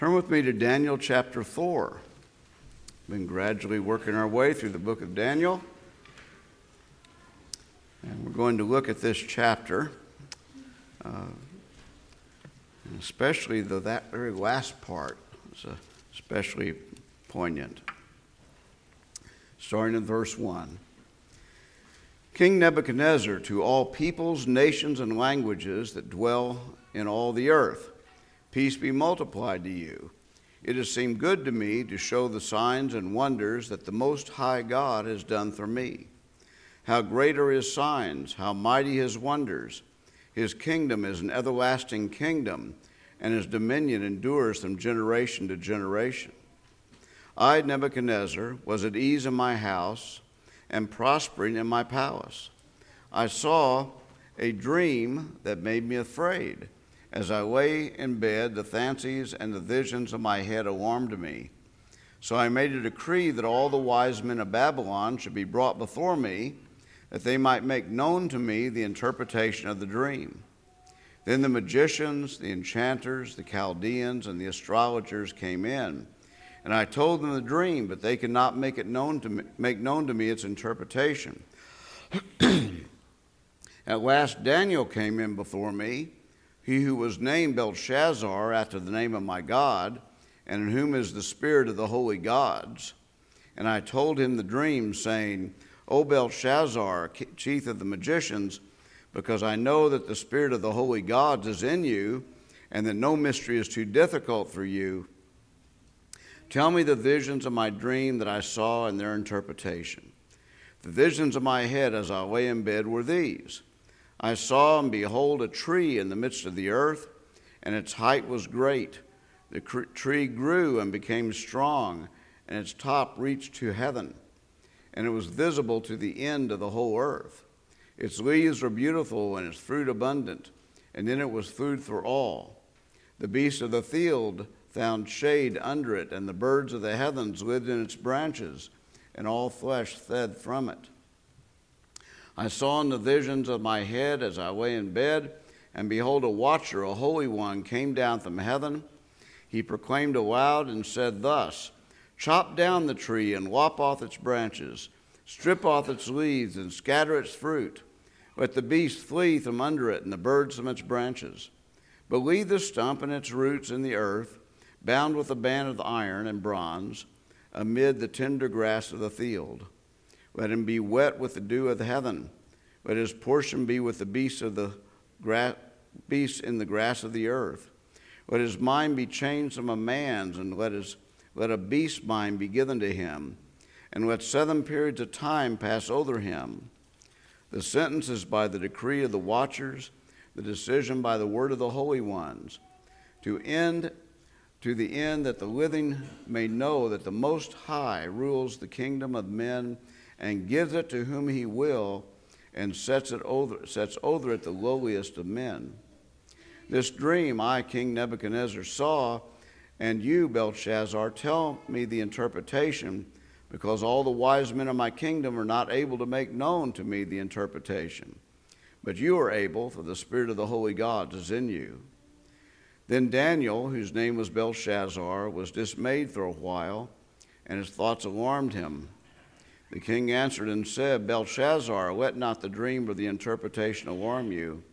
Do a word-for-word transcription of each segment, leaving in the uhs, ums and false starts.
Turn with me to Daniel chapter four. We've been gradually working our way through the book of Daniel. And we're going to look at this chapter, uh, and especially the that very last part is especially poignant. Starting in verse one. King Nebuchadnezzar, to all peoples, nations, and languages that dwell in all the earth, peace be multiplied to you. It has seemed good to me to show the signs and wonders that the Most High God has done for me. How great are his signs, how mighty his wonders. His kingdom is an everlasting kingdom, and his dominion endures from generation to generation. I, Nebuchadnezzar, was at ease in my house and prospering in my palace. I saw a dream that made me afraid. As I lay in bed, the fancies and the visions of my head alarmed me. So I made a decree that all the wise men of Babylon should be brought before me, that they might make known to me the interpretation of the dream. Then the magicians, the enchanters, the Chaldeans, and the astrologers came in, and I told them the dream, but they could not make it known to me, make known to me its interpretation. At last Daniel came in before me, he who was named Belshazzar after the name of my God, and in whom is the spirit of the holy gods. And I told him the dream, saying, O Belshazzar, chief of the magicians, because I know that the spirit of the holy gods is in you, and that no mystery is too difficult for you, tell me the visions of my dream that I saw and their interpretation. The visions of my head as I lay in bed were these. I saw and behold a tree in the midst of the earth, and its height was great. The cr- tree grew and became strong, and its top reached to heaven, and it was visible to the end of the whole earth. Its leaves were beautiful and its fruit abundant, and in it was food for all. The beasts of the field found shade under it, and the birds of the heavens lived in its branches, and all flesh fed from it. I saw in the visions of my head as I lay in bed, and behold, a watcher, a holy one, came down from heaven. He proclaimed aloud and said thus, Chop down the tree and lop off its branches, strip off its leaves and scatter its fruit. Let the beasts flee from under it and the birds from its branches. But leave the stump and its roots in the earth, bound with a band of iron and bronze, amid the tender grass of the field. Let him be wet with the dew of the heaven. Let his portion be with the beasts of the gra- beasts in the grass of the earth. Let his mind be changed from a man's, and let his let a beast's mind be given to him, and let seven periods of time pass over him. The sentence is by the decree of the watchers, the decision by the word of the holy ones, to end to the end that the living may know that the Most High rules the kingdom of men and gives it to whom he will, and sets it over, sets over it the lowliest of men. This dream I, King Nebuchadnezzar, saw, and you, Belshazzar, tell me the interpretation, because all the wise men of my kingdom are not able to make known to me the interpretation. But you are able, for the spirit of the holy gods is in you. Then Daniel, whose name was Belshazzar, was dismayed for a while, and his thoughts alarmed him. The king answered and said, Belshazzar, let not the dream or the interpretation alarm you.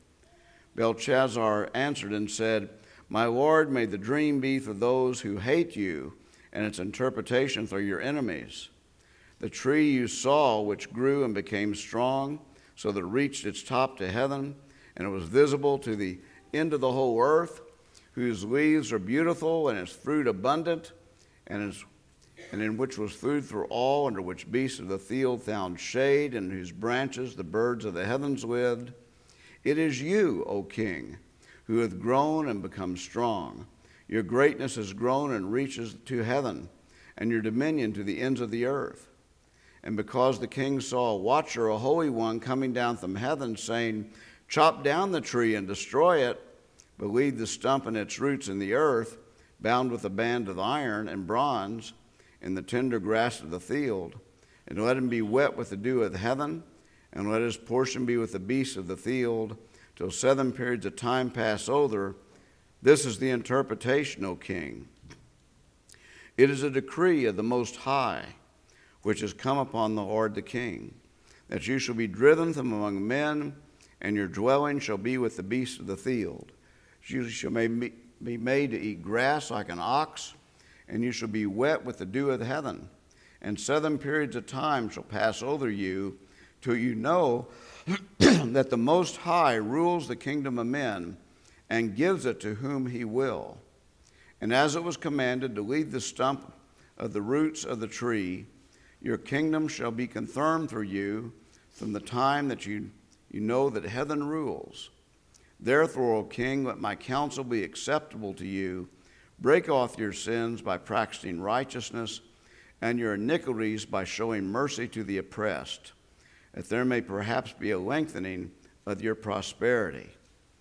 Belshazzar answered and said, My lord, may the dream be for those who hate you, and its interpretation for your enemies. The tree you saw, which grew and became strong, so that it reached its top to heaven, and it was visible to the end of the whole earth, whose leaves are beautiful and its fruit abundant, and its and in which was food for all, under which beasts of the field found shade, and in whose branches the birds of the heavens lived. It is you, O king, who hath grown and become strong. Your greatness has grown and reaches to heaven, and your dominion to the ends of the earth. And because the king saw a watcher, a holy one, coming down from heaven, saying, Chop down the tree and destroy it, but leave the stump and its roots in the earth, bound with a band of iron and bronze, in the tender grass of the field, and let him be wet with the dew of heaven, and let his portion be with the beasts of the field, till seven periods of time pass over. This is the interpretation, O king. It is a decree of the Most High, which has come upon the Lord the King, that you shall be driven from among men, and your dwelling shall be with the beasts of the field. You shall be made to eat grass like an ox, and you shall be wet with the dew of heaven. And seven periods of time shall pass over you, till you know that the Most High rules the kingdom of men, and gives it to whom he will. And as it was commanded to leave the stump of the roots of the tree, your kingdom shall be confirmed for you from the time that you, you know that heaven rules. Therefore, O king, let my counsel be acceptable to you. Break off your sins by practicing righteousness, and your iniquities by showing mercy to the oppressed, that there may perhaps be a lengthening of your prosperity.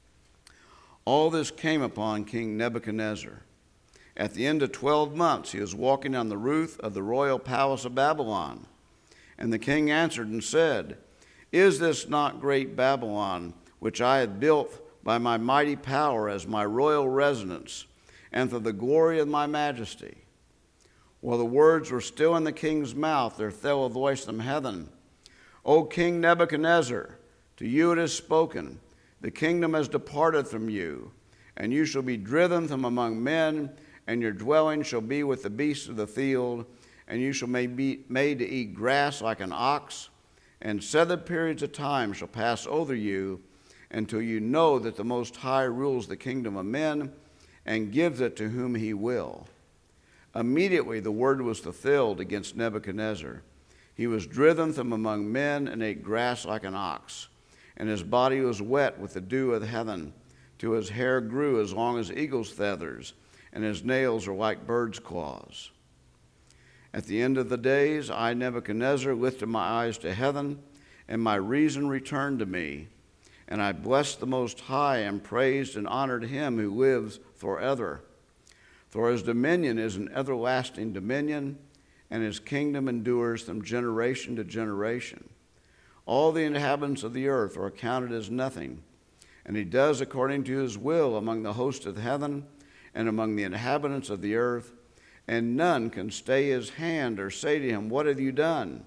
All this came upon King Nebuchadnezzar. At the end of twelve months, he was walking on the roof of the royal palace of Babylon. And the king answered and said, Is this not great Babylon, which I had built by my mighty power as my royal residence, and for the glory of my majesty? While the words were still in the king's mouth, there fell a voice from heaven, O King Nebuchadnezzar, to you it is spoken, the kingdom has departed from you, and you shall be driven from among men, and your dwelling shall be with the beasts of the field, and you shall be made to eat grass like an ox, and seven periods of time shall pass over you, until you know that the Most High rules the kingdom of men, and gives it to whom he will. Immediately the word was fulfilled against Nebuchadnezzar. He was driven from among men, and ate grass like an ox, and his body was wet with the dew of heaven, till his hair grew as long as eagle's feathers, and his nails are like birds' claws. At the end of the days, I, Nebuchadnezzar, lifted my eyes to heaven, and my reason returned to me. And I blessed the Most High, and praised and honored him who lives forever. For his dominion is an everlasting dominion, and his kingdom endures from generation to generation. All the inhabitants of the earth are accounted as nothing, and he does according to his will among the hosts of heaven and among the inhabitants of the earth, and none can stay his hand or say to him, What have you done?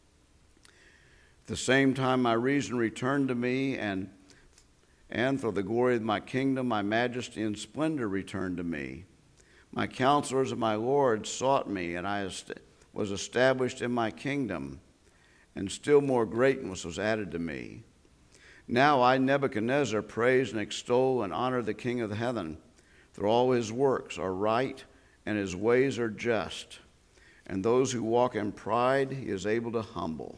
At the same time my reason returned to me, and, and for the glory of my kingdom, my majesty and splendor returned to me. My counselors and my lords sought me, and I was established in my kingdom, and still more greatness was added to me. Now I, Nebuchadnezzar, praise and extol and honor the King of heaven, for all his works are right, and his ways are just, and those who walk in pride he is able to humble.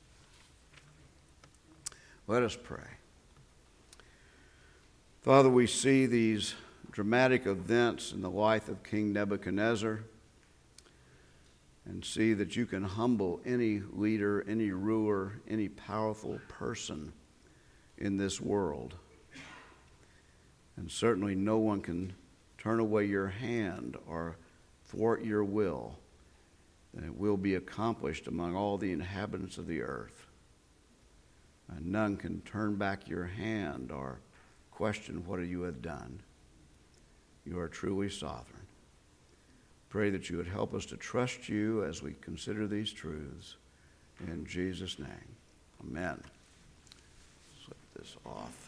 Let us pray. Father, we see these dramatic events in the life of King Nebuchadnezzar, and see that you can humble any leader, any ruler, any powerful person in this world. And certainly no one can turn away your hand or thwart your will, and it will be accomplished among all the inhabitants of the earth. And none can turn back your hand or question what you have done. You are truly sovereign. Pray that you would help us to trust you as we consider these truths. In Jesus' name, amen. Slip this off.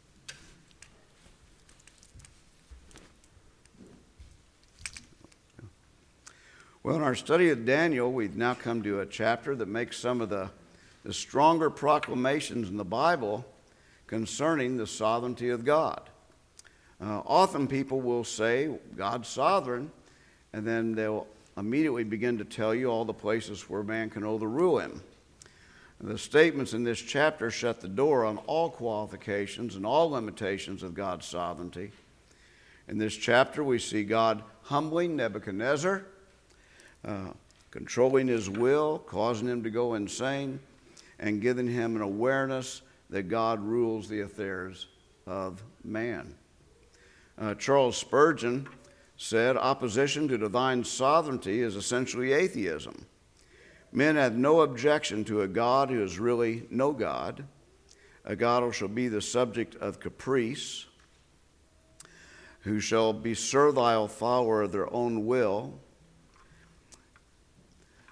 Well, in our study of Daniel, we've now come to a chapter that makes some of the, the stronger proclamations in the Bible concerning the sovereignty of God. Uh, often people will say, God's sovereign, and then they'll immediately begin to tell you all the places where man can overrule him. The statements in this chapter shut the door on all qualifications and all limitations of God's sovereignty. In this chapter, we see God humbling Nebuchadnezzar, uh, controlling his will, causing him to go insane, and giving him an awareness that God rules the affairs of man. Uh, Charles Spurgeon said, opposition to divine sovereignty is essentially atheism. Men have no objection to a God who is really no God, a God who shall be the subject of caprice, who shall be servile follower of their own will,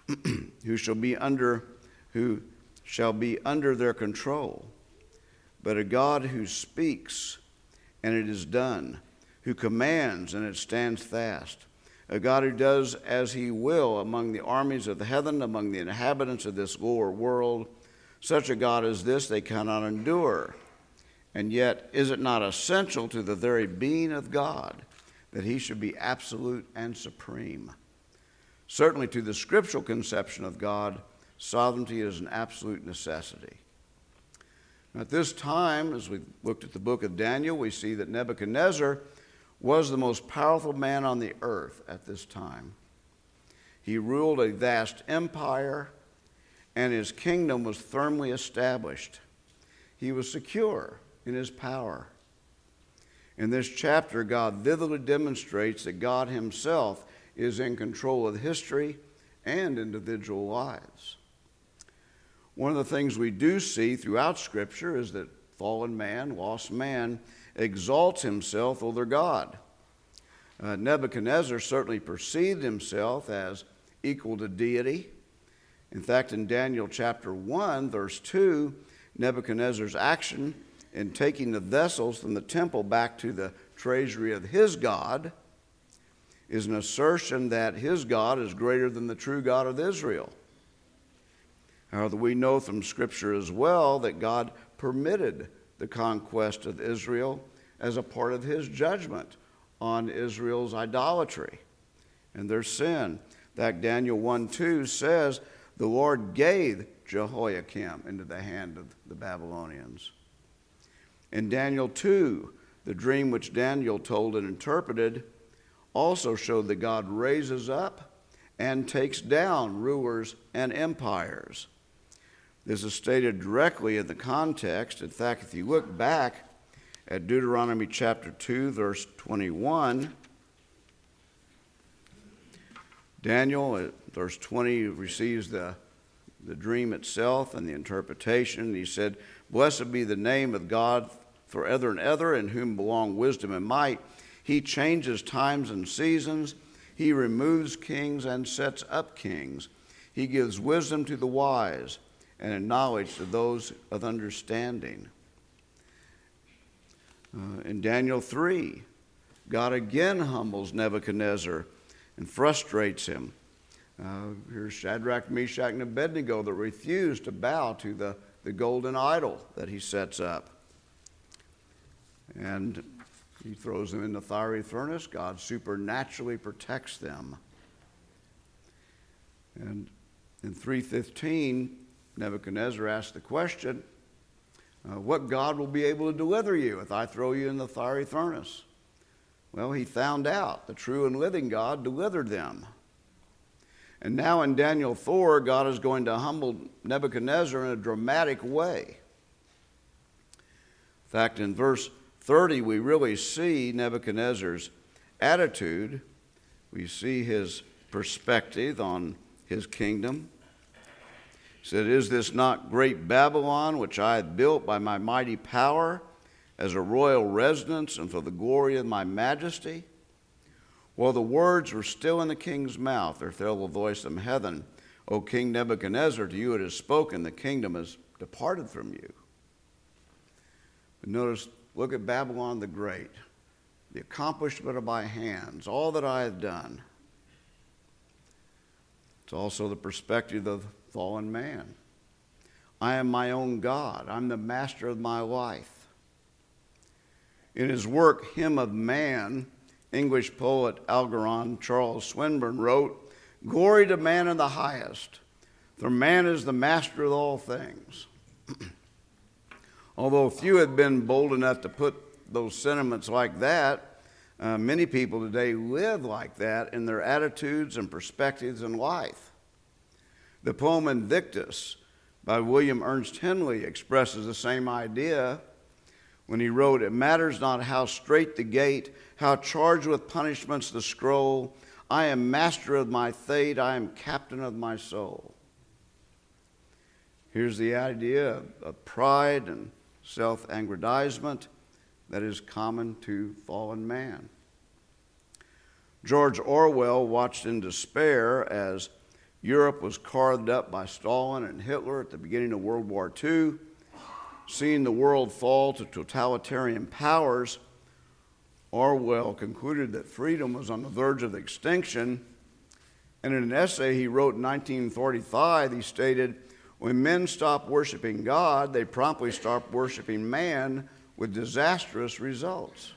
who shall be under who shall be under their control, but a God who speaks and it is done, who commands and it stands fast, a God who does as he will among the armies of the heaven, among the inhabitants of this lower world. Such a God as this they cannot endure. And yet, is it not essential to the very being of God that he should be absolute and supreme? Certainly to the scriptural conception of God, sovereignty is an absolute necessity. At this time, as we looked at the book of Daniel, we see that Nebuchadnezzar was the most powerful man on the earth at this time. He ruled a vast empire, and his kingdom was firmly established. He was secure in his power. In this chapter, God vividly demonstrates that God himself is in control of history and individual lives. One of the things we do see throughout Scripture is that fallen man, lost man, exalts himself over God. Uh, Nebuchadnezzar certainly perceived himself as equal to deity. In fact, in Daniel chapter one, verse two, Nebuchadnezzar's action in taking the vessels from the temple back to the treasury of his God is an assertion that his God is greater than the true God of Israel. However, we know from Scripture as well that God permitted the conquest of Israel as a part of his judgment on Israel's idolatry and their sin. In fact, Daniel one two says, the Lord gave Jehoiakim into the hand of the Babylonians. In Daniel two, the dream which Daniel told and interpreted also showed that God raises up and takes down rulers and empires. This is stated directly in the context. In fact, if you look back at Deuteronomy chapter two, verse twenty-one, Daniel, at verse twenty, receives the, the dream itself and the interpretation. He said, blessed be the name of God forever and ever, in whom belong wisdom and might. He changes times and seasons. He removes kings and sets up kings. He gives wisdom to the wise and knowledge to those of understanding. Uh, in Daniel three, God again humbles Nebuchadnezzar and frustrates him. Uh, here's Shadrach, Meshach, and Abednego that refuse to bow to the, the golden idol that he sets up. And he throws them in the fiery furnace. God supernaturally protects them. And in three fifteen, Nebuchadnezzar asked the question, uh, what God will be able to deliver you if I throw you in the fiery furnace? Well, he found out the true and living God delivered them. And now in Daniel four, God is going to humble Nebuchadnezzar in a dramatic way. In fact, in verse thirty, we really see Nebuchadnezzar's attitude. We see his perspective on his kingdom. He said, is this not great Babylon, which I have built by my mighty power as a royal residence and for the glory of my majesty? While the words were still in the king's mouth, there fell a voice from heaven, O King Nebuchadnezzar, to you it is spoken, the kingdom has departed from you. But notice, look at Babylon the Great, the accomplishment of my hands, all that I have done. It's also the perspective of fallen man. I am my own God. I'm the master of my life. In his work, Hymn of Man, English poet Algernon Charles Swinburne wrote, glory to man in the highest, for man is the master of all things. Although few had been bold enough to put those sentiments like that, uh, many people today live like that in their attitudes and perspectives in life. The poem Invictus by William Ernst Henley expresses the same idea when he wrote, it matters not how straight the gate, how charged with punishments the scroll, I am master of my fate, I am captain of my soul. Here's the idea of, of pride and self-aggrandizement that is common to fallen man. George Orwell watched in despair as Europe was carved up by Stalin and Hitler at the beginning of World War Two. Seeing the world fall to totalitarian powers, Orwell concluded that freedom was on the verge of extinction. And in an essay he wrote in nineteen forty-five, he stated, "When men stop worshiping God, they promptly start worshiping man with disastrous results."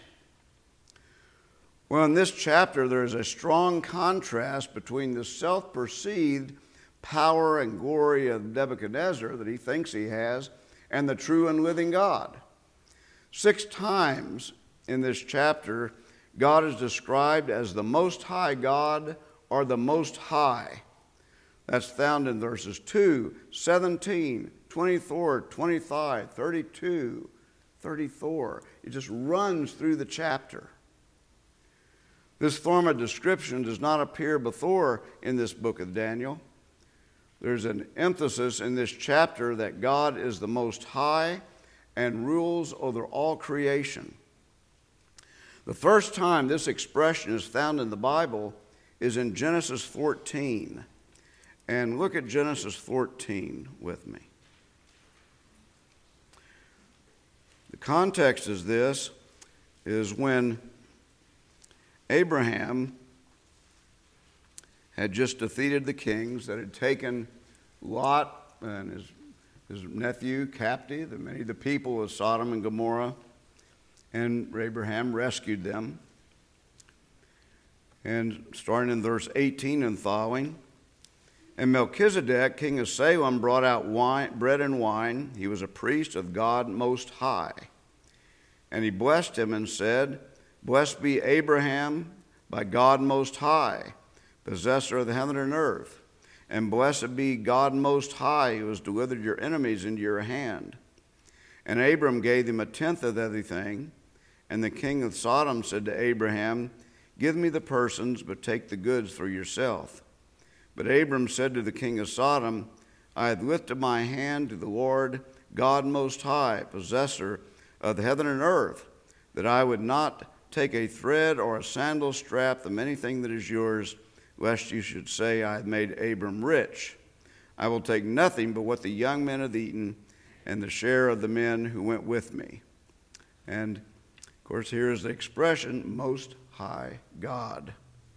Well, in this chapter, there is a strong contrast between the self-perceived power and glory of Nebuchadnezzar that he thinks he has and the true and living God. Six times in this chapter, God is described as the Most High God or the Most High. That's found in verses two, seventeen, twenty-four, twenty-five, thirty-two, thirty-four. It just runs through the chapter. This form of description does not appear before in this book of Daniel. There's an emphasis in this chapter that God is the Most High and rules over all creation. The first time this expression is found in the Bible is in Genesis fourteen. And look at Genesis fourteen with me. The context is this, is when Abraham had just defeated the kings that had taken Lot and his, his nephew captive, and many of the people of Sodom and Gomorrah, and Abraham rescued them. And starting in verse eighteen and following, and Melchizedek, king of Salem, brought out wine, bread and wine. He was a priest of God Most High. And he blessed him and said, "Blessed be Abraham by God Most High, possessor of the heaven and earth. And blessed be God Most High, who has delivered your enemies into your hand." And Abram gave him a tenth of everything. And the king of Sodom said to Abraham, "Give me the persons, but take the goods for yourself." But Abram said to the king of Sodom, "I have lifted my hand to the Lord God Most High, possessor of the heaven and earth, that I would not take a thread or a sandal strap of anything that is yours, lest you should say, I have made Abram rich. I will take nothing but what the young men have eaten and the share of the men who went with me." And, of course, here is the expression, Most High God.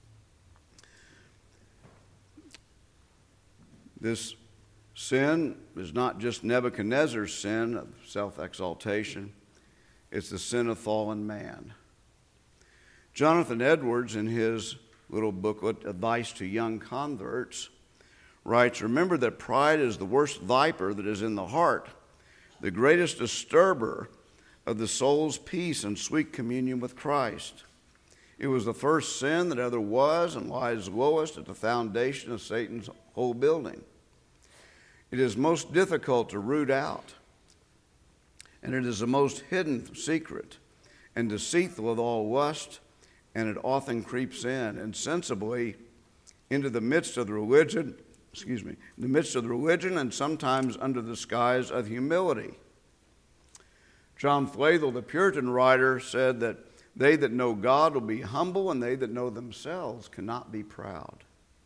This sin is not just Nebuchadnezzar's sin of self-exaltation. It's the sin of fallen man. Jonathan Edwards, in his little booklet, Advice to Young Converts, writes, "Remember that pride is the worst viper that is in the heart, the greatest disturber of the soul's peace and sweet communion with Christ. It was the first sin that ever was and lies lowest at the foundation of Satan's whole building. It is most difficult to root out, and it is the most hidden secret and deceitful of all lust, and it often creeps in insensibly into the midst of the religion, excuse me, in the midst of the religion and sometimes under the disguise of humility." John Flavel, the Puritan writer, said that they that know God will be humble, and they that know themselves cannot be proud.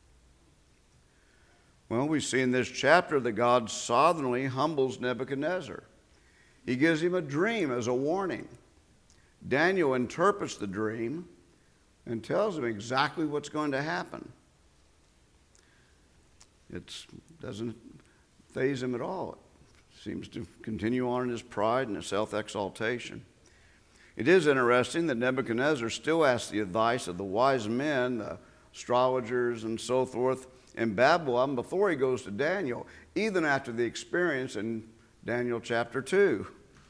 Well, we see in this chapter that God sovereignly humbles Nebuchadnezzar. He gives him a dream as a warning. Daniel interprets the dream and tells him exactly what's going to happen. It doesn't faze him at all. It seems to continue on in his pride and his self-exaltation. It is interesting that Nebuchadnezzar still asks the advice of the wise men, the astrologers and so forth, in Babylon before he goes to Daniel, even after the experience in Daniel chapter two.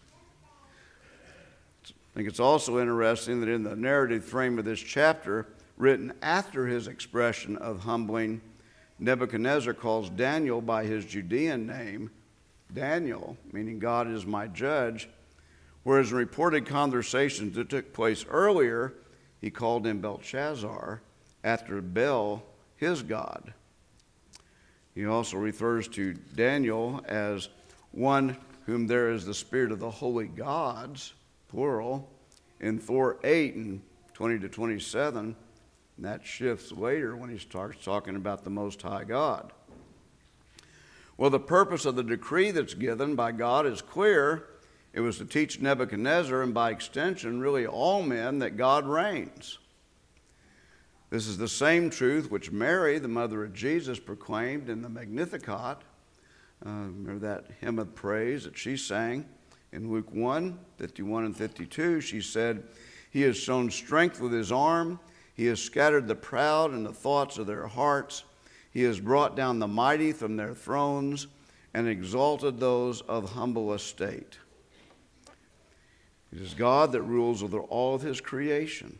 I think it's also interesting that in the narrative frame of this chapter, written after his expression of humbling, Nebuchadnezzar calls Daniel by his Judean name, Daniel, meaning God is my judge, whereas in reported conversations that took place earlier, he called him Belshazzar, after Bel, his god. He also refers to Daniel as one whom there is the spirit of the holy gods, plural, in four eight and twenty to twenty-seven. And that shifts later when he starts talking about the Most High God. Well, the purpose of the decree that's given by God is clear. It was to teach Nebuchadnezzar, and by extension, really all men, that God reigns. This is the same truth which Mary, the mother of Jesus, proclaimed in the Magnificat. Uh, remember that hymn of praise that she sang in Luke one, fifty-one and fifty-two. She said, "He has shown strength with his arm. He has scattered the proud in the thoughts of their hearts. He has brought down the mighty from their thrones and exalted those of humble estate." It is God that rules over all of his creation.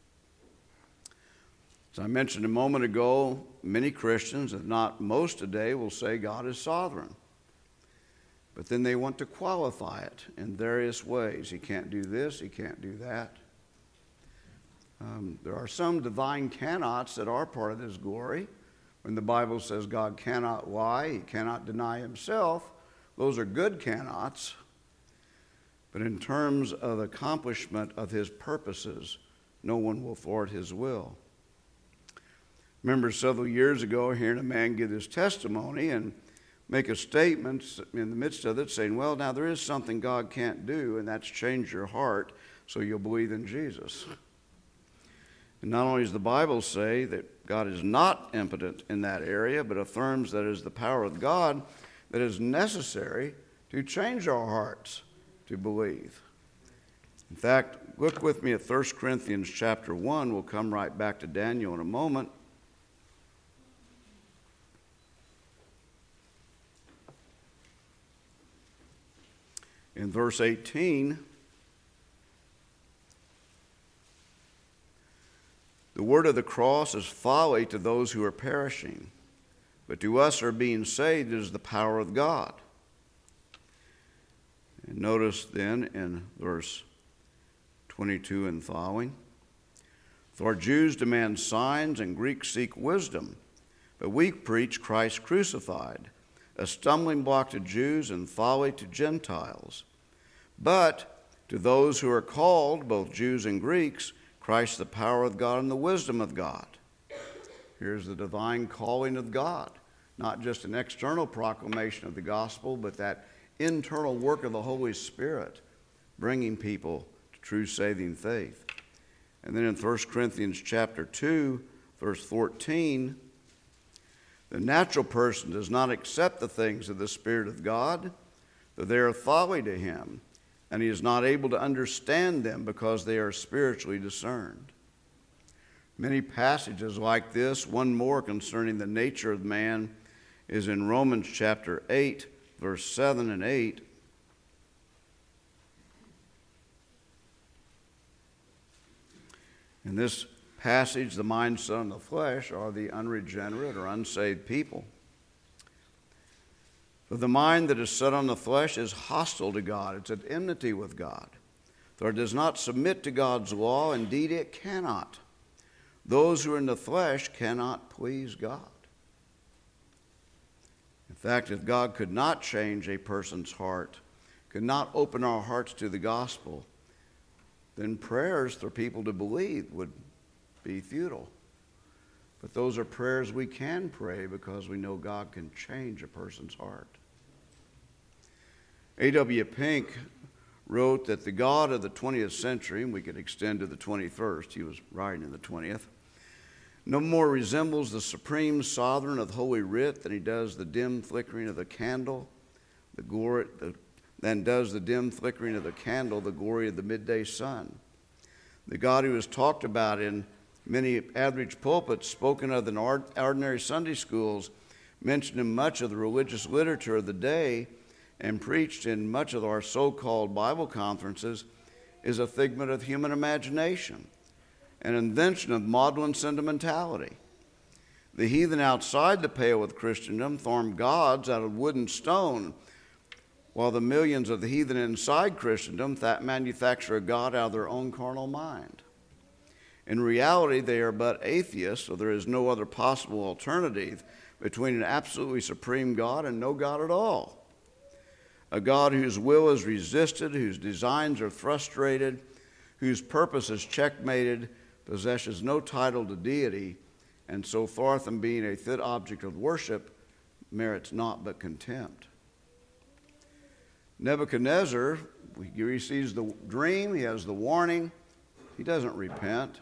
As I mentioned a moment ago, many Christians, if not most today, will say God is sovereign. But then they want to qualify it in various ways. He can't do this, he can't do that. Um, there are some divine cannots that are part of this glory. When the Bible says God cannot lie, he cannot deny himself, those are good cannots. But in terms of accomplishment of his purposes, no one will thwart his will. Remember several years ago hearing a man give his testimony and make a statement in the midst of it saying, well, now there is something God can't do, and that's change your heart so you'll believe in Jesus. And not only does the Bible say that God is not impotent in that area, but affirms that it is the power of God that is necessary to change our hearts to believe. In fact, look with me at First Corinthians chapter one. We'll come right back to Daniel in a moment. In verse eighteen, the word of the cross is folly to those who are perishing, but to us who are being saved it is the power of God. And notice then in verse twenty-two and following, for Jews demand signs and Greeks seek wisdom, but we preach Christ crucified, a stumbling block to Jews and folly to Gentiles. But to those who are called, both Jews and Greeks, Christ the power of God and the wisdom of God. Here's the divine calling of God, not just an external proclamation of the gospel, but that internal work of the Holy Spirit, bringing people to true saving faith. And then in First Corinthians chapter two, verse fourteen, the natural person does not accept the things of the Spirit of God, for they are folly to him, and he is not able to understand them because they are spiritually discerned. Many passages like this, one more concerning the nature of man, is in Romans chapter eight, verse seven and eight. In this passage, the mind set on the flesh are the unregenerate or unsaved people. For the mind that is set on the flesh is hostile to God. It's at enmity with God. For it does not submit to God's law. Indeed, it cannot. Those who are in the flesh cannot please God. In fact, if God could not change a person's heart, could not open our hearts to the gospel, then prayers for people to believe would be futile. But those are prayers we can pray because we know God can change a person's heart. A W Pink wrote that the God of the twentieth century, and we could extend to the twenty-first, he was writing in the twentieth, no more resembles the supreme sovereign of Holy Writ than he does the dim flickering of the candle, the glory, the, than does the dim flickering of the candle the glory of the midday sun. The God who is talked about in many average pulpits, spoken of in ordinary Sunday schools, mentioned in much of the religious literature of the day, and preached in much of our so-called Bible conferences, is a figment of human imagination, an invention of maudlin sentimentality. The heathen outside the pale with Christendom form gods out of wood and stone, while the millions of the heathen inside Christendom that manufacture a god out of their own carnal mind. In reality, they are but atheists, so there is no other possible alternative between an absolutely supreme God and no God at all. A God whose will is resisted, whose designs are frustrated, whose purpose is checkmated, possesses no title to deity, and so far from being a fit object of worship, merits naught but contempt. Nebuchadnezzar, he receives the dream, he has the warning, he doesn't repent.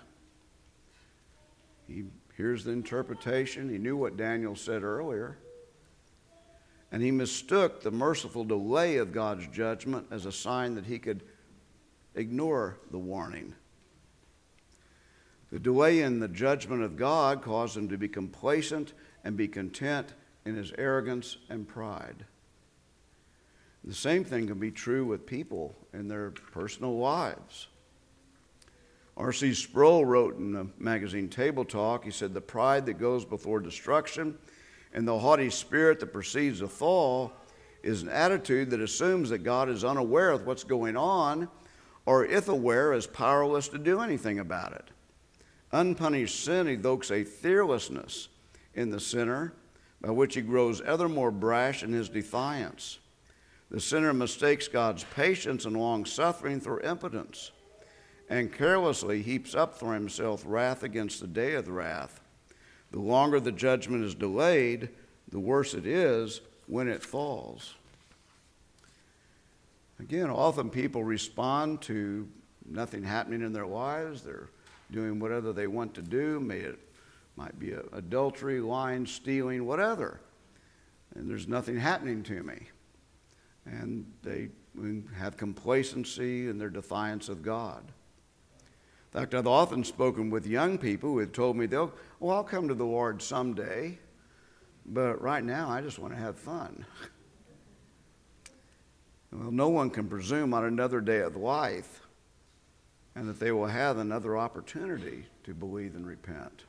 He hears the interpretation, he knew what Daniel said earlier, and he mistook the merciful delay of God's judgment as a sign that he could ignore the warning. The delay in the judgment of God caused him to be complacent and be content in his arrogance and pride. The same thing can be true with people in their personal lives. R C Sproul wrote in the magazine Table Talk, he said, the pride that goes before destruction and the haughty spirit that precedes a fall is an attitude that assumes that God is unaware of what's going on, or if aware, is powerless to do anything about it. Unpunished sin evokes a fearlessness in the sinner by which he grows ever more brash in his defiance. The sinner mistakes God's patience and long-suffering for impotence and carelessly heaps up for himself wrath against the day of the wrath. The longer the judgment is delayed, the worse it is when it falls. Again, often people respond to nothing happening in their lives. They're doing whatever they want to do. May it might be adultery, lying, stealing, whatever. And there's nothing happening to me. And they have complacency in their defiance of God. In fact, I've often spoken with young people who have told me, they'll, well, I'll come to the Lord someday, but right now I just want to have fun. Well, no one can presume on another day of life and that they will have another opportunity to believe and repent.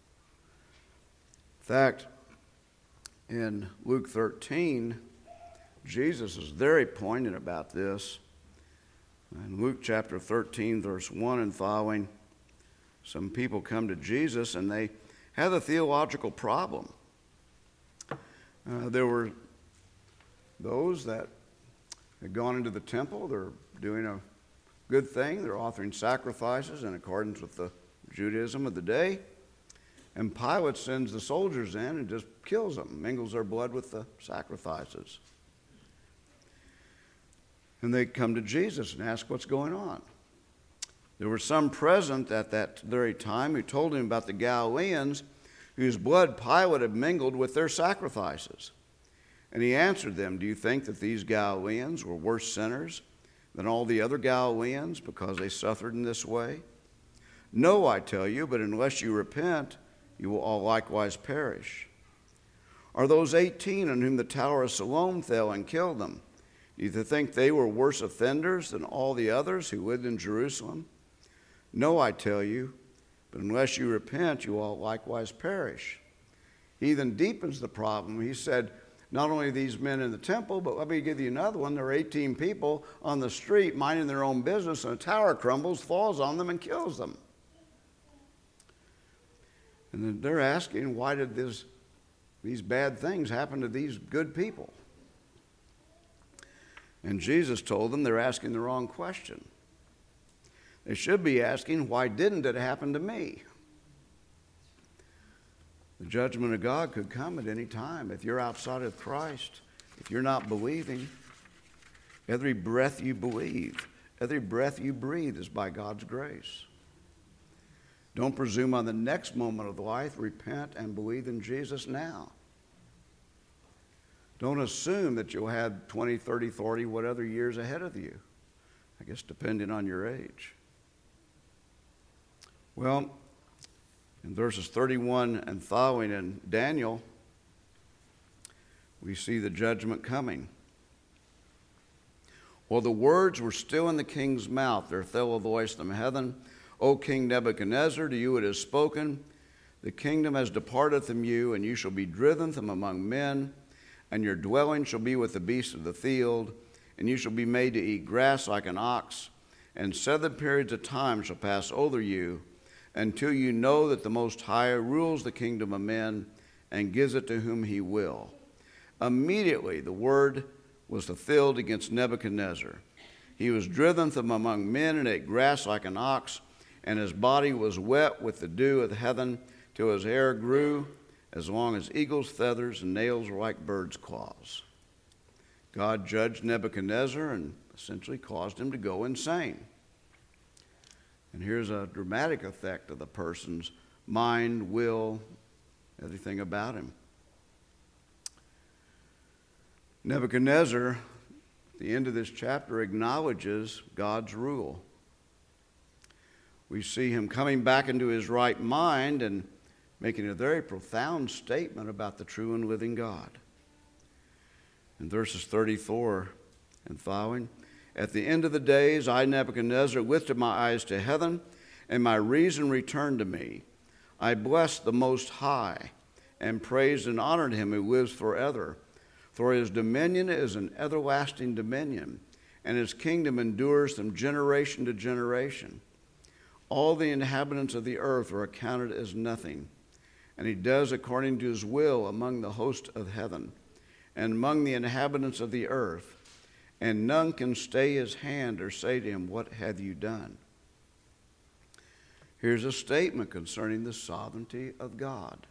In fact, in Luke thirteen, Jesus is very poignant about this. In Luke chapter thirteen, verse one and following, some people come to Jesus and they have a theological problem. Uh, there were those that had gone into the temple. They're doing a good thing. They're offering sacrifices in accordance with the Judaism of the day. And Pilate sends the soldiers in and just kills them, mingles their blood with the sacrifices. And they come to Jesus and ask what's going on. There were some present at that very time who told him about the Galileans whose blood Pilate had mingled with their sacrifices. And he answered them, do you think that these Galileans were worse sinners than all the other Galileans because they suffered in this way? No, I tell you, but unless you repent, you will all likewise perish. Are those eighteen on whom the Tower of Siloam fell and killed them? Do you think they were worse offenders than all the others who lived in Jerusalem? No, I tell you, but unless you repent, you all likewise perish. He then deepens the problem. He said, not only these men in the temple, but let me give you another one. There are eighteen people on the street minding their own business, and a tower crumbles, falls on them, and kills them. And then they're asking, why did this, these bad things happen to these good people? And Jesus told them they're asking the wrong question. They should be asking, why didn't it happen to me? The judgment of God could come at any time. If you're outside of Christ, if you're not believing, every breath you believe, every breath you breathe is by God's grace. Don't presume on the next moment of life. Repent and believe in Jesus now. Don't assume that you'll have twenty, thirty, forty, whatever years ahead of you. I guess depending on your age. Well, in verses thirty-one and following in Daniel, we see the judgment coming. While the words were still in the king's mouth, there fell a voice from heaven, O King Nebuchadnezzar, to you it is spoken, the kingdom has departed from you, and you shall be driven from among men, and your dwelling shall be with the beasts of the field, and you shall be made to eat grass like an ox, and seven periods of time shall pass over you, until you know that the Most High rules the kingdom of men and gives it to whom he will. Immediately the word was fulfilled against Nebuchadnezzar. He was driven from among men and ate grass like an ox, and his body was wet with the dew of heaven, till his hair grew as long as eagle's feathers, and nails were like birds' claws. God judged Nebuchadnezzar and essentially caused him to go insane. And here's a dramatic effect of the person's mind, will, everything about him. Nebuchadnezzar, at the end of this chapter, acknowledges God's rule. We see him coming back into his right mind and making a very profound statement about the true and living God. In verses thirty-four and following, at the end of the days, I, Nebuchadnezzar, lifted my eyes to heaven, and my reason returned to me. I blessed the Most High, and praised and honored him who lives forever. For his dominion is an everlasting dominion, and his kingdom endures from generation to generation. All the inhabitants of the earth are accounted as nothing, and he does according to his will among the host of heaven and among the inhabitants of the earth, and none can stay his hand or say to him, what have you done? Here's a statement concerning the sovereignty of God.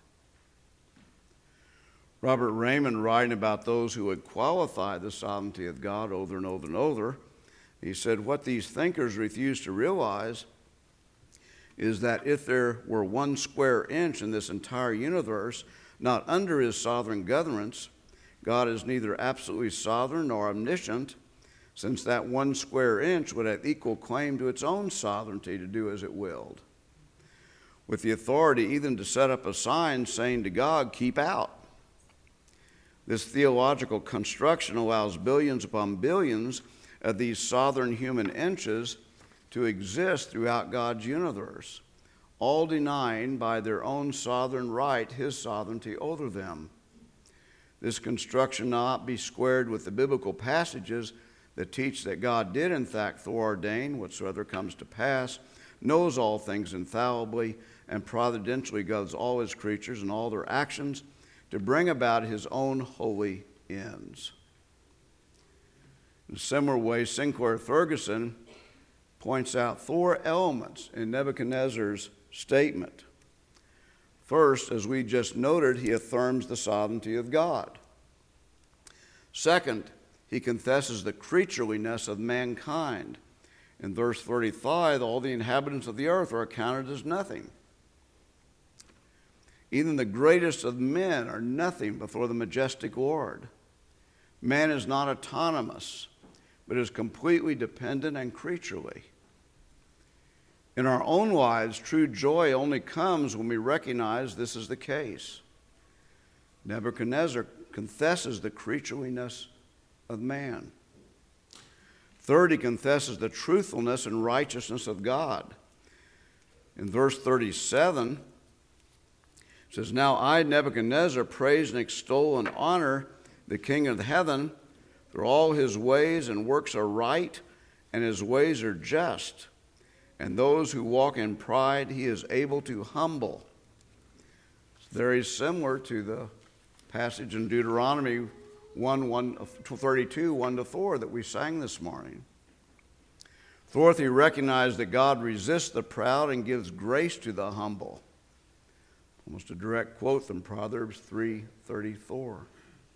Robert Raymond, writing about those who would qualify the sovereignty of God over and over and over, he said, what these thinkers refuse to realize is that if there were one square inch in this entire universe not under his sovereign governance, God is neither absolutely sovereign nor omniscient, since that one square inch would have equal claim to its own sovereignty to do as it willed, with the authority even to set up a sign saying to God, keep out. This theological construction allows billions upon billions of these sovereign human inches to exist throughout God's universe, all denying by their own sovereign right his sovereignty over them. This construction not be squared with the biblical passages that teach that God did in fact foreordain whatsoever comes to pass, knows all things infallibly, and providentially governs all his creatures and all their actions to bring about his own holy ends. In a similar way, Sinclair Ferguson points out four elements in Nebuchadnezzar's statement. First, as we just noted, he affirms the sovereignty of God. Second, he confesses the creatureliness of mankind. In verse thirty-five, all the inhabitants of the earth are accounted as nothing. Even the greatest of men are nothing before the majestic Lord. Man is not autonomous, but is completely dependent and creaturely. In our own lives, true joy only comes when we recognize this is the case. Nebuchadnezzar confesses the creatureliness of man. Third, he confesses the truthfulness and righteousness of God. In verse thirty-seven, it says, now I, Nebuchadnezzar, praise and extol and honor the King of heaven, for all his ways and works are right, and his ways are just. And those who walk in pride he is able to humble. It's very similar to the passage in Deuteronomy one, one, thirty-two, one to four that we sang this morning. Fourth, he recognized that God resists the proud and gives grace to the humble. Almost a direct quote from Proverbs three thirty-four.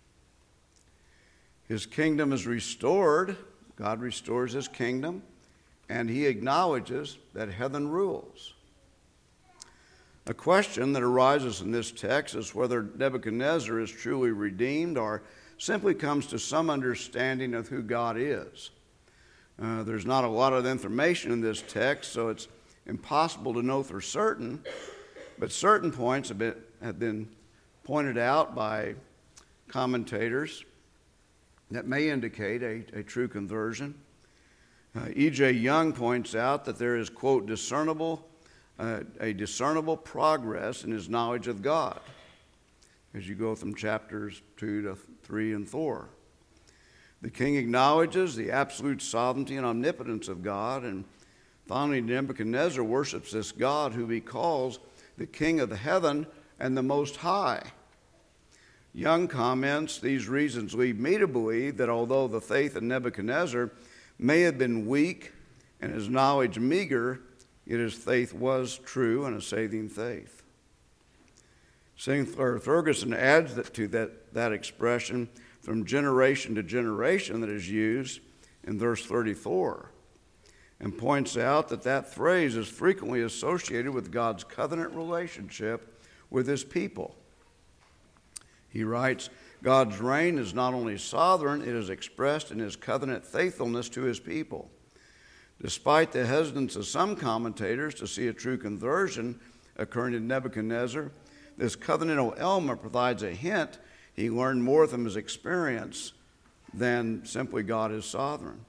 His kingdom is restored. God restores his kingdom, and he acknowledges that heaven rules. A question that arises in this text is whether Nebuchadnezzar is truly redeemed or simply comes to some understanding of who God is. Uh, there's not a lot of information in this text, so it's impossible to know for certain, but certain points have been, have been pointed out by commentators that may indicate a, a true conversion. Uh, E J Young points out that there is, quote, discernible, uh, a discernible progress in his knowledge of God as you go from chapters two to three and four. The king acknowledges the absolute sovereignty and omnipotence of God, and finally Nebuchadnezzar worships this God who he calls the King of the heaven and the Most High. Young comments, these reasons lead me to believe that although the faith of Nebuchadnezzar may have been weak and his knowledge meager, yet his faith was true and a saving faith. Sinclair Ferguson adds that to that, that expression from generation to generation that is used in verse thirty-four, and points out that that phrase is frequently associated with God's covenant relationship with his people. He writes, God's reign is not only sovereign, it is expressed in his covenant faithfulness to his people. Despite the hesitance of some commentators to see a true conversion occurring in Nebuchadnezzar, this covenantal element provides a hint he learned more from his experience than simply God is sovereign.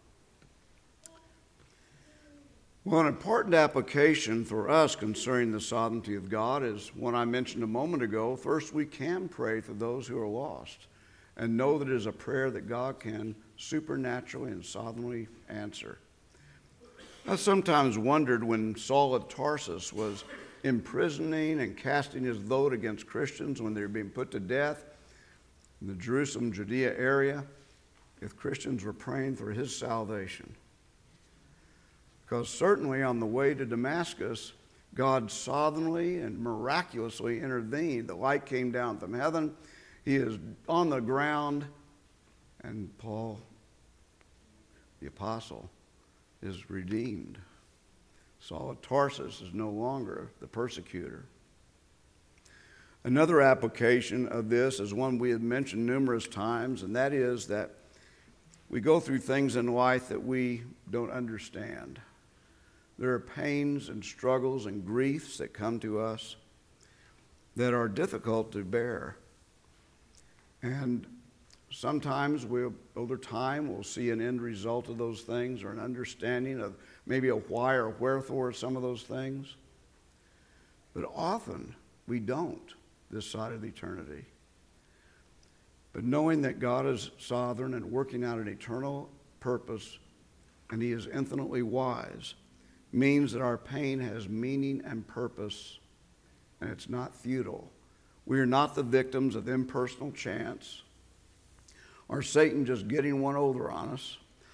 Well, an important application for us concerning the sovereignty of God is one I mentioned a moment ago. First, we can pray for those who are lost and know that it is a prayer that God can supernaturally and sovereignly answer. I've sometimes wondered when Saul of Tarsus was imprisoning and casting his load against Christians when they were being put to death in the Jerusalem, Judea area, if Christians were praying for his salvation. Because certainly on the way to Damascus, God sovereignly and miraculously intervened. The light came down from heaven. He is on the ground, and Paul, the apostle, is redeemed. Saul of Tarsus is no longer the persecutor. Another application of this is one we have mentioned numerous times, and that is that we go through things in life that we don't understand. There are pains and struggles and griefs that come to us that are difficult to bear. And sometimes we'll, over time, we'll see an end result of those things or an understanding of maybe a why or wherefore of some of those things. But often we don't this side of eternity. But knowing that God is sovereign and working out an eternal purpose, and he is infinitely wise, means that our pain has meaning and purpose, and it's not futile. We are not the victims of impersonal chance or Satan just getting one over on us.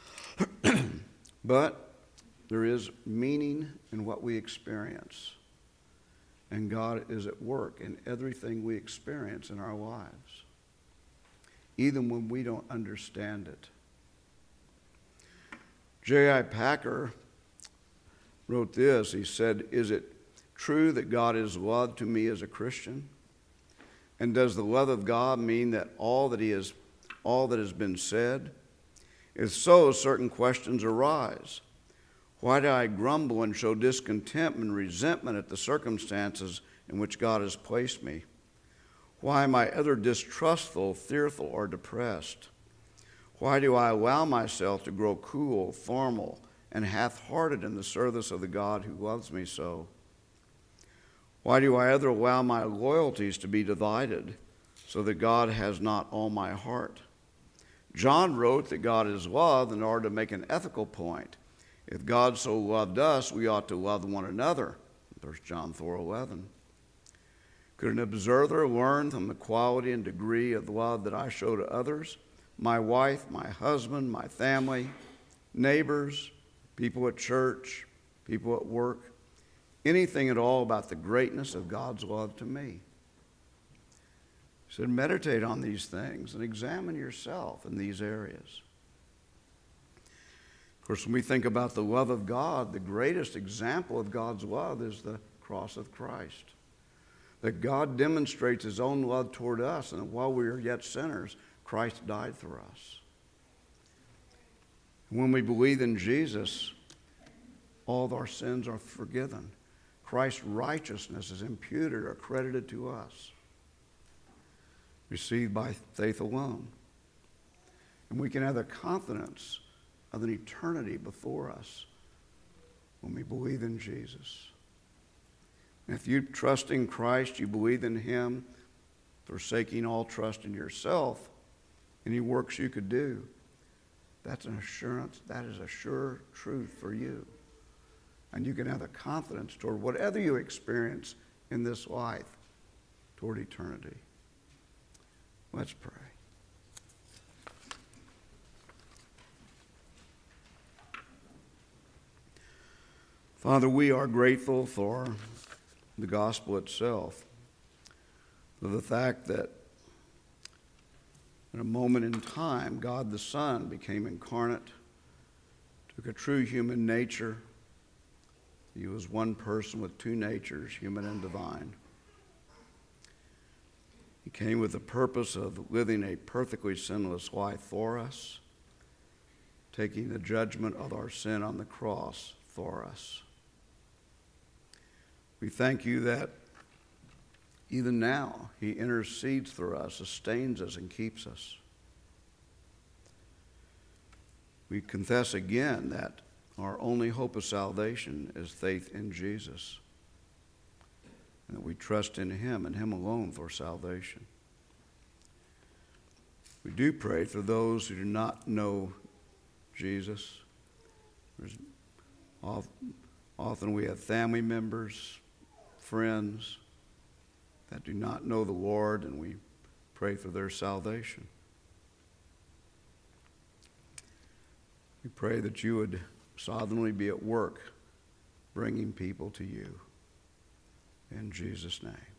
But there is meaning in what we experience. And God is at work in everything we experience in our lives, even when we don't understand it. J I Packer wrote this. He said, "Is it true that God is love to me as a Christian? And does the love of God mean that all that he is, all that has been said? If so, certain questions arise. Why do I grumble and show discontentment and resentment at the circumstances in which God has placed me? Why am I ever distrustful, fearful, or depressed? Why do I allow myself to grow cool, formal, and half-hearted in the service of the God who loves me so? Why do I ever allow my loyalties to be divided so that God has not all my heart?" John wrote that God is love in order to make an ethical point. If God so loved us, we ought to love one another. First John four eleven. Could an observer learn from the quality and degree of love that I show to others, my wife, my husband, my family, neighbors, people at church, people at work, anything at all about the greatness of God's love to me? He said, meditate on these things and examine yourself in these areas. Of course, when we think about the love of God, the greatest example of God's love is the cross of Christ. That God demonstrates his own love toward us, and that while we are yet sinners, Christ died for us. When we believe in Jesus, all of our sins are forgiven. Christ's righteousness is imputed or credited to us, received by faith alone. And we can have the confidence of an eternity before us when we believe in Jesus. And if you trust in Christ, you believe in him, forsaking all trust in yourself, any works you could do, that's an assurance, that is a sure truth for you. And you can have the confidence toward whatever you experience in this life, toward eternity. Let's pray. Father, we are grateful for the gospel itself, for the fact that in a moment in time, God the Son became incarnate, took a true human nature. He was one person with two natures, human and divine. He came with the purpose of living a perfectly sinless life for us, taking the judgment of our sin on the cross for us. We thank you that even now he intercedes for us, sustains us, and keeps us. We confess again that our only hope of salvation is faith in Jesus, and that we trust in him and him alone for salvation. We do pray for those who do not know Jesus. There's often we have family members, friends that do not know the Lord, and we pray for their salvation. We pray that you would sovereignly be at work bringing people to you. In Jesus' name.